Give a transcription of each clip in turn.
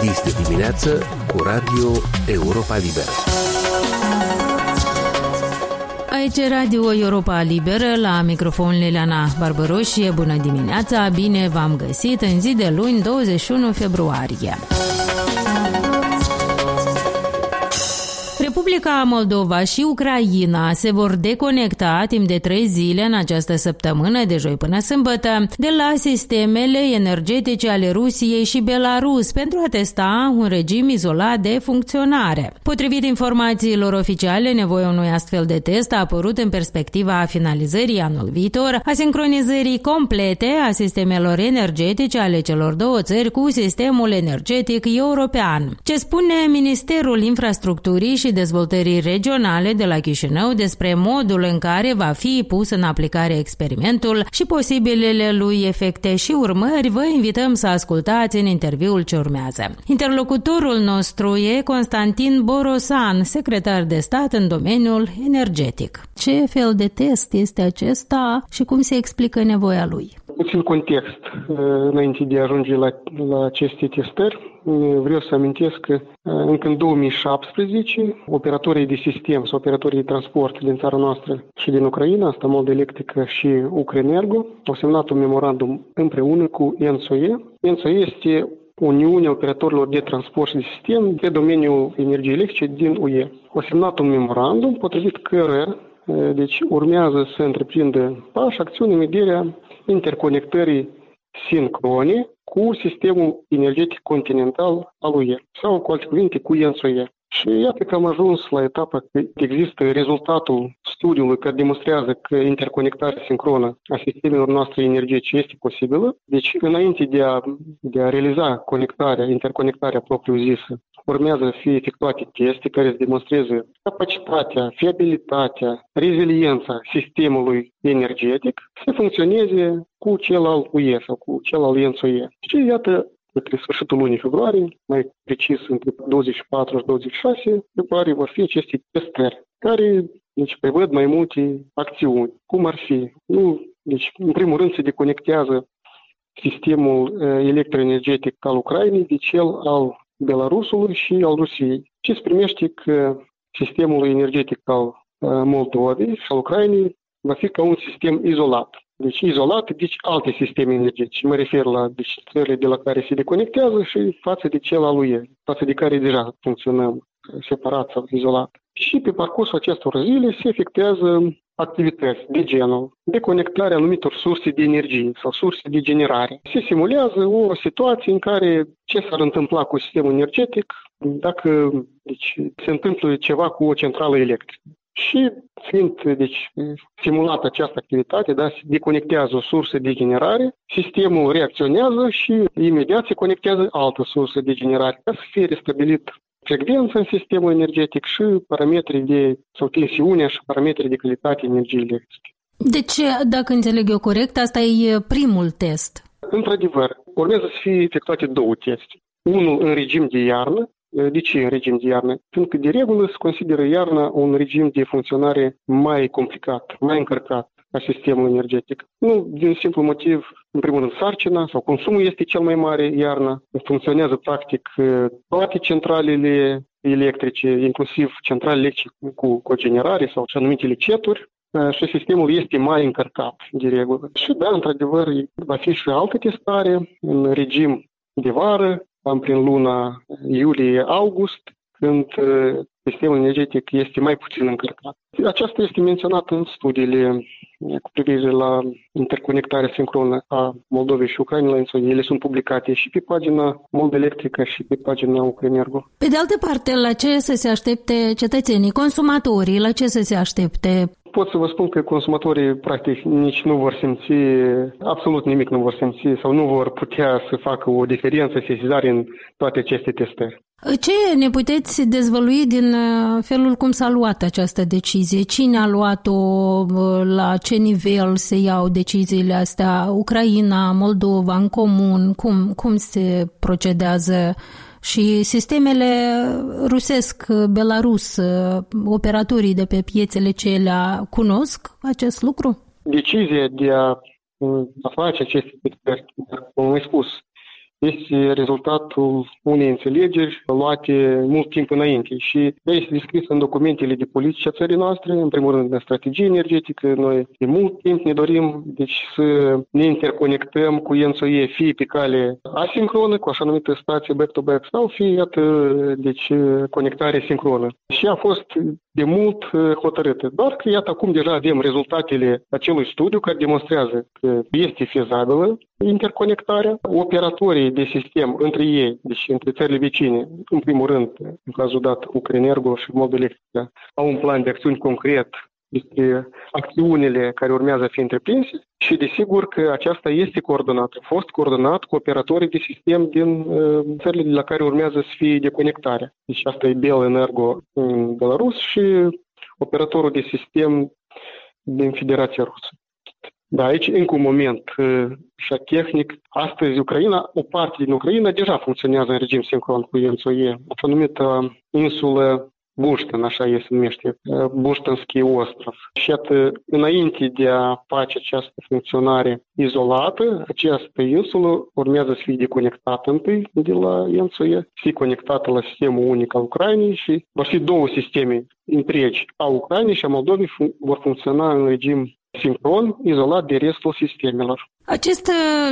Este dimineață cu Radio Europa Liberă. Aici Radio Europa Liberă, la microfon Liliana Barbaroșie. Bună dimineața, bine v-am găsit în zi de luni, 21 februarie. Republica Moldova și Ucraina se vor deconecta timp de 3 zile în această săptămână, de joi până sâmbătă, de la sistemele energetice ale Rusiei și Belarus pentru a testa un regim izolat de funcționare. Potrivit informațiilor oficiale, nevoia unui astfel de test a apărut în perspectiva finalizării anul viitor a sincronizării complete a sistemelor energetice ale celor două țări cu sistemul energetic european. Ce spune Ministerul Infrastructurii și Dezvoltării Regionale de la Chișinău despre modul în care va fi pus în aplicare experimentul și posibilele lui efecte și urmări, vă invităm să ascultați în interviul ce urmează. Interlocutorul nostru e Constantin Borosan, secretar de stat în domeniul energetic. Ce fel de test este acesta și cum se explică nevoia lui? Puțin context înainte de a ajunge la aceste testări. Vreau să amintesc că încă în 2017 operatorii de sistem sau operatorii de transport din țara noastră și din Ucraina, asta Moldo Electrică și Ukrenergo, au semnat un memorandum împreună cu ENTSO-E. ENTSO-E este Uniunea Operatorilor de Transport și de Sistem de domeniul energiei electrice din UE. Au semnat un memorandum potrivit căruia urmează să întreprindă pași, acțiuni în vederea interconectării sincrone cu sistemul energetic continental al UE, sau cu alte cuvinte, cu ENTSO-E. Și iată că am ajuns la etapa că există rezultatul studiului care demonstrează că interconectarea sincronă a sistemelor noastre energetice este posibilă. Deci, înainte de a realiza interconectarea propriu-zisă, urmează să fie efectuate teste care să demonstreze capacitatea, fiabilitatea, reziliența sistemului energetic să funcționeze cu cel al UE sau cu cel al ENTSO-E. Și iată, către sfârșitul lunii februarie, mai precis între 24 și 26 februarie, vor fi aceste testări, care prevăd mai multe acțiuni. Cum ar fi? În primul rând se deconectează sistemul electroenergetic al Ucrainei de cel al Belarusului și al Rusiei. Și se primește că sistemul energetic al Moldovei și al Ucrainei va fi ca un sistem izolat. Izolat de alte sisteme energetice. Mă refer la țările de la care se deconectează și față de cel al UE, față de care deja funcționăm separat sau izolat. Și pe parcursul acestor zile se efectuează activități de genul deconectarea anumitor surse de energie sau surse de generare. Se simulează o situație în care ce s-ar întâmpla cu sistemul energetic dacă se întâmplă ceva cu o centrală electrică. Și fiind simulată această activitate, se deconectează o sursă de generare, sistemul reacționează și imediat se conectează altă sursă de generare ca să fie restabilit frecvența în sistemul energetic și parametrii sau tensiunea și parametrii de calitate energiei electrice. Deci, dacă înțeleg eu corect, asta e primul test. Într-adevăr, urmează să fie efectuate 2 teste. Unul în regim de iarnă. De ce în regim de iarnă? Pentru că de regulă se consideră iarna un regim de funcționare mai complicat, mai încărcat a sistemului energetic. Nu din simplu motiv, în primul rând, sarcina sau consumul este cel mai mare iarna. Funcționează practic toate centralele electrice, inclusiv centrale electrice cu cogenerare sau și anumitele ceturi. Și sistemul este mai încărcat de regulă. Și într-adevăr, va fi și altă testare în regim de vară, prin luna iulie-august, când sistemul energetic este mai puțin încărcat. Aceasta este menționată în studiile cu privire la interconectarea sincronă a Moldovei și Ucrainei la ENTSO-E. Ele sunt publicate și pe pagina Moldo Electrică și pe pagina Ukrenergo. Pe de altă parte, la ce să se aștepte cetățenii, consumatorii, la ce să se aștepte? Pot să vă spun că consumatorii practic nici nu vor simți, absolut nimic nu vor simți sau nu vor putea să facă o diferență, sesizare în toate aceste testări. Ce ne puteți dezvălui din felul cum s-a luat această decizie? Cine a luat-o? La ce nivel se iau deciziile astea? Ucraina, Moldova, în comun? Cum se procedează? Și sistemele rusesc, Belarus, operatorii de pe piețele celea cunosc acest lucru? Decizia de a face aceste testări, cum am spus, este rezultatul unei înțelegeri luate mult timp înainte și este descris în documentele de politică a țării noastre, în primul rând în strategie energetică. Noi de mult timp ne dorim să ne interconectăm cu ENTSO-E, fie pe cale asincronă, cu așa numită stație back-to-back, sau fie, iată, conectare sincronă. Și a fost de mult hotărâtă. Doar că, iată, acum deja avem rezultatele acelui studiu care demonstrează că este fezabilă interconectarea. Operatorii de sistem între ei, deci între țările vecine, în primul rând, în cazul dat Ucrenenergo și Moldoelectrica, au un plan de acțiuni concret despre acțiunile care urmează a fi întreprinse și desigur că aceasta este coordonată. A fost coordonat cu operatorii de sistem din țările de la care urmează să fie deconectarea. Deci asta e Belenergo în Belarus și operatorul de sistem din Federația Rusă. Da, aici încă un moment și tehnic. Astăzi Ucraina, o parte din Ucraina deja funcționează în regim sincron cu ENTSO-E, așa numită insulă Buștin, așa se numește, Buștinski ostrov. Și iată, înainte de a face această funcționare izolată, această insulă urmează să fie deconectată întâi de la ENTSO-E, să fie conectată la sistemul unic al Ucrainei și vor fi două sisteme întregi a Ucrainei și a Moldovei vor funcționa în regim sincron, izolat de restul sistemelor. Acest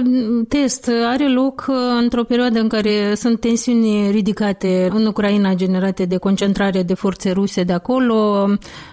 test are loc într-o perioadă în care sunt tensiuni ridicate în Ucraina generate de concentrarea de forțe ruse de acolo.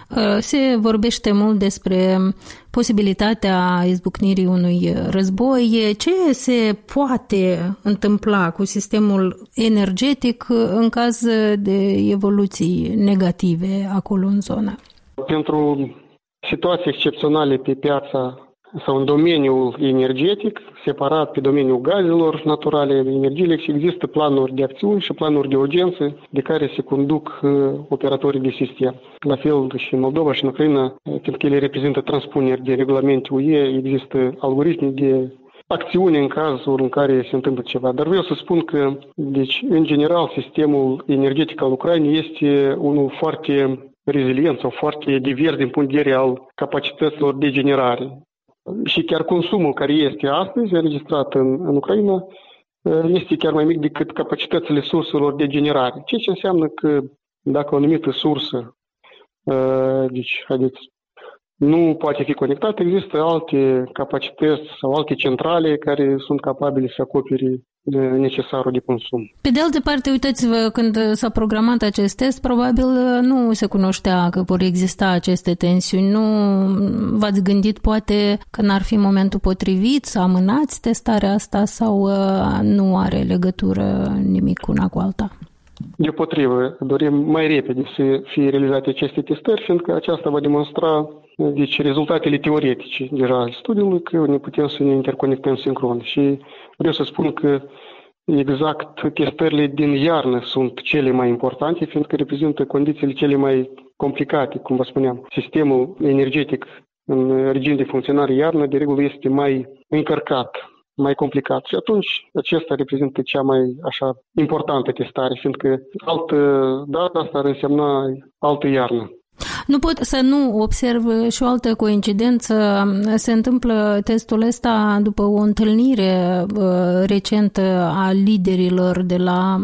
Se vorbește mult despre posibilitatea izbucnirii unui război. Ce se poate întâmpla cu sistemul energetic în caz de evoluții negative acolo în zonă? Pentru situații excepționale pe piața sau în domeniul energetic, separat pe domeniul gazelor naturale, energiile, și există planuri de acțiuni și planuri de urgență de care se conduc operatorii de sistem. La fel și în Moldova și în Ucraina, fiindcă ele reprezintă transpuneri de regulamente UE, există algoritmi de acțiune în cazul în care se întâmplă ceva. Dar vreau să spun că, deci, în general, sistemul energetic al Ucrainei este unul foarte rezilient sau foarte divers din punct de vedere al capacităților de generare. Și chiar consumul care este astăzi înregistrat în Ucraina este chiar mai mic decât capacitățile surselor de generare. Ceea ce înseamnă că dacă o anumită sursă nu poate fi conectată, există alte capacități sau alte centrale care sunt capabile să acopere necesarul de consum. Pe de altă parte, uitați-vă, când s-a programat acest test, probabil nu se cunoștea că vor exista aceste tensiuni. Nu v-ați gândit poate că n-ar fi momentul potrivit să amânați testarea asta sau nu are legătură nimic una cu alta? Deopotrivă, dorim mai repede să fie realizate aceste testări, fiindcă aceasta va demonstra rezultatele teoretice deja al studiului, că ne putem să ne interconectăm sincron. Și vreau să spun că exact testările din iarnă sunt cele mai importante, fiindcă reprezintă condițiile cele mai complicate, cum vă spuneam. Sistemul energetic în regim de funcționare iarnă, de regulă, este mai încărcat, mai complicat. Și atunci acesta reprezintă cea mai importantă testare, fiindcă altă dată asta ar însemna altă iarnă. Nu pot să nu observ și o altă coincidență. Se întâmplă testul ăsta după o întâlnire recentă a liderilor de la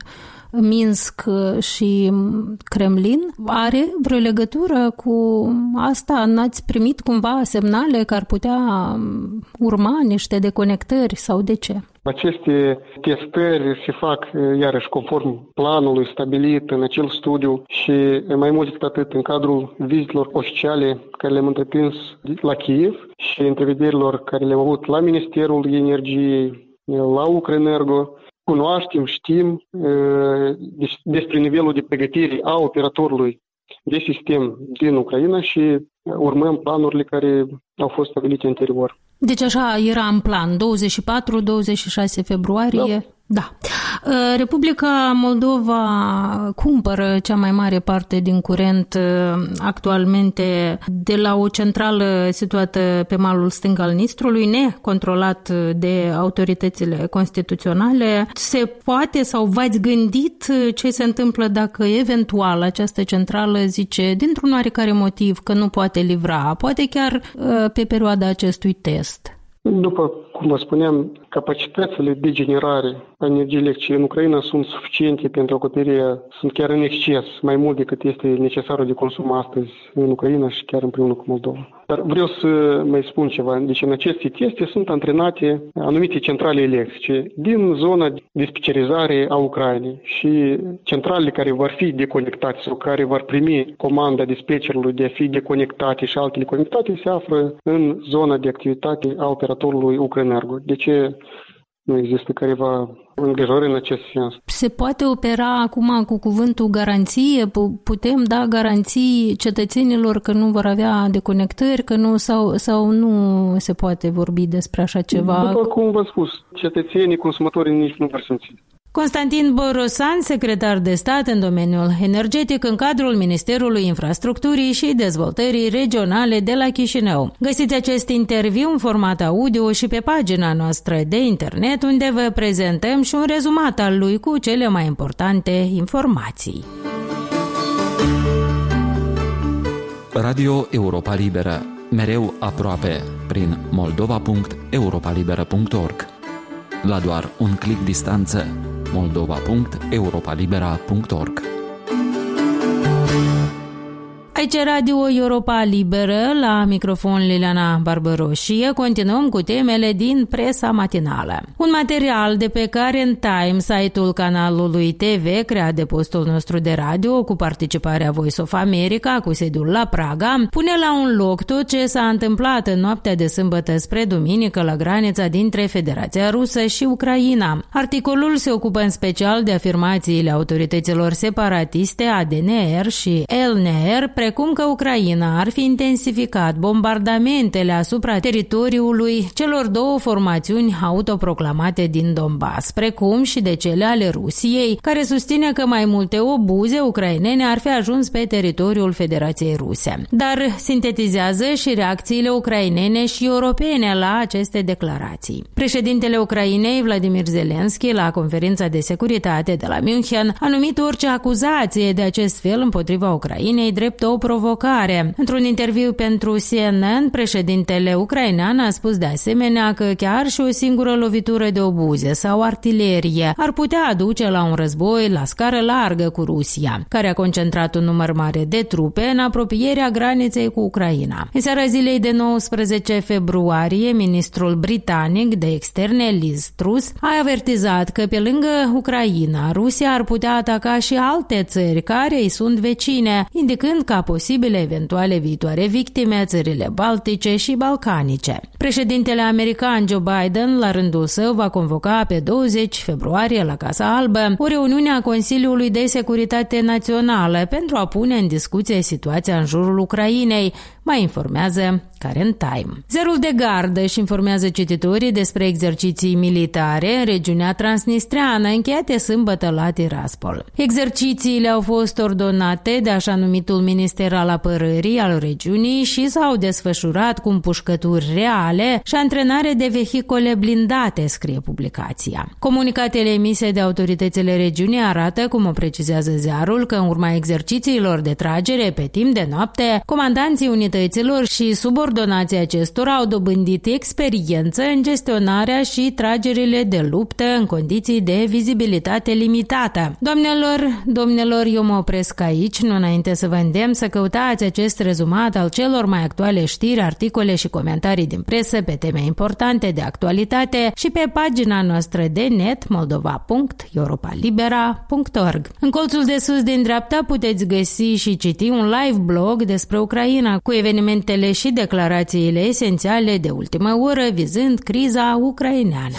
Minsk și Kremlin. Are vreo legătură cu asta? N-ați primit cumva semnale că ar putea urma niște deconectări sau de ce? Aceste testări se fac iarăși conform planului stabilit în acel studiu și mai mult decât atât în cadrul vizitelor oficiale care le-am întreprins la Kiev și întrevederilor care le-am avut la Ministerul Energiei, la Ucrenenergo. Cunoaștem, știm despre nivelul de pregătire a operatorului de sistem din Ucraina și urmăm planurile care au fost stabilite anterior. Deci așa era în plan, 24-26 februarie. Da. Republica Moldova cumpără cea mai mare parte din curent actualmente de la o centrală situată pe malul stâng al Nistrului, necontrolat de autoritățile constituționale. Se poate sau v-ați gândit ce se întâmplă dacă eventual această centrală zice dintr-un oarecare motiv că nu poate livra, poate chiar pe perioada acestui test? După cum vă spuneam, capacitățile de generare a energiei electrice în Ucraina sunt suficiente pentru acoperirea, sunt chiar în exces, mai mult decât este necesarul de consum astăzi în Ucraina și chiar împreună cu Moldova. Dar vreau să mai spun ceva. Deci în aceste teste sunt antrenate anumite centrale electrice din zona de specializare a Ucrainei și centralele care vor fi deconectate sau care vor primi comanda dispatcherului de a fi deconectate și altele conectate se află în zona de activitate a operatorului Ucrânenergo. De ce nu există careva îngrijorări în acest sens? Se poate opera acum cu cuvântul garanție? Putem da garanții cetățenilor că nu vor avea deconectări, că nu sau nu se poate vorbi despre așa ceva? După cum v-am spus, cetățenii, consumatorii nici nu vor simți. Constantin Borosan, secretar de stat în domeniul energetic în cadrul Ministerului Infrastructurii și Dezvoltării Regionale de la Chișinău. Găsiți acest interviu în format audio și pe pagina noastră de internet, unde vă prezentăm și un rezumat al lui cu cele mai importante informații. Radio Europa Liberă, mereu aproape, prin moldova.europalibera.org. La doar un click distanță, moldova.europalibera.org. Aici Radio Europa Liberă, la microfon Liliana Barbăroșie, continuăm cu temele din presa matinală. Un material de pe Current Time, site-ul canalului TV, creat de postul nostru de radio, cu participarea Voice of America, cu sediul la Praga, pune la un loc tot ce s-a întâmplat în noaptea de sâmbătă spre duminică la granița dintre Federația Rusă și Ucraina. Articolul se ocupă în special de afirmațiile autorităților separatiste ADNR și LNR, precum că Ucraina ar fi intensificat bombardamentele asupra teritoriului celor două formațiuni autoproclamate din Donbass, precum și de cele ale Rusiei, care susține că mai multe obuze ucrainene ar fi ajuns pe teritoriul Federației Ruse. Dar sintetizează și reacțiile ucrainene și europene la aceste declarații. Președintele Ucrainei, Vladimir Zelensky, la conferința de securitate de la München, a numit orice acuzație de acest fel împotriva Ucrainei drept o provocare. Într-un interviu pentru CNN, președintele ucrainean a spus de asemenea că chiar și o singură lovitură de obuze sau artilerie ar putea aduce la un război la scară largă cu Rusia, care a concentrat un număr mare de trupe în apropierea graniței cu Ucraina. În seara zilei de 19 februarie, ministrul britanic de externe Liz Truss a avertizat că pe lângă Ucraina, Rusia ar putea ataca și alte țări care îi sunt vecine, indicând ca posibile eventuale viitoare victime țările baltice și balcanice. Președintele american Joe Biden, la rândul său, va convoca pe 20 februarie la Casa Albă o reuniune a Consiliului de Securitate Națională pentru a pune în discuție situația în jurul Ucrainei, mai informează Current Time. Zerul de gardă își informează cititorii despre exerciții militare în regiunea transnistreană încheiate sâmbătă la Tiraspol. Exercițiile au fost ordonate de așa numitul Minister al Apărării al regiunii și s-au desfășurat cu împușcături reale și antrenare de vehicole blindate, scrie publicația. Comunicatele emise de autoritățile regiunii arată, cum o precizează ziarul, că în urma exercițiilor de tragere pe timp de noapte, comandanții unităților și subordonații acestora au dobândit experiență în gestionarea și tragerile de luptă în condiții de vizibilitate limitată. Domnilor, eu mă opresc aici, nu înainte să vă îndemn să căutați acest rezumat al celor mai actuale știri, articole și comentarii din presă pe teme importante de actualitate și pe pagina noastră de net moldova.europalibera.org. În colțul de sus din dreapta puteți găsi și citi un live blog despre Ucraina cu evenimentele și declarațiile esențiale de ultimă oră vizând criza ucraineană.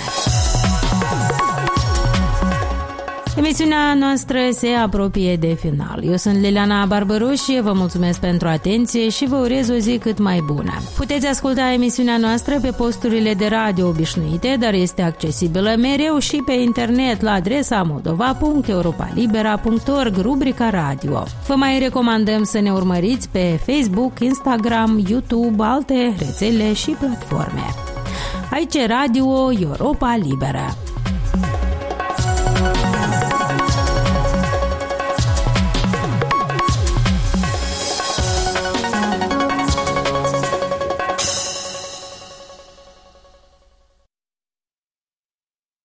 Emisiunea noastră se apropie de final. Eu sunt Liliana Barbăroșie, vă mulțumesc pentru atenție și vă urez o zi cât mai bună. Puteți asculta emisiunea noastră pe posturile de radio obișnuite, dar este accesibilă mereu și pe internet la adresa moldova.europalibera.org, rubrica radio. Vă mai recomandăm să ne urmăriți pe Facebook, Instagram, YouTube, alte rețele și platforme. Aici Radio Europa Liberă.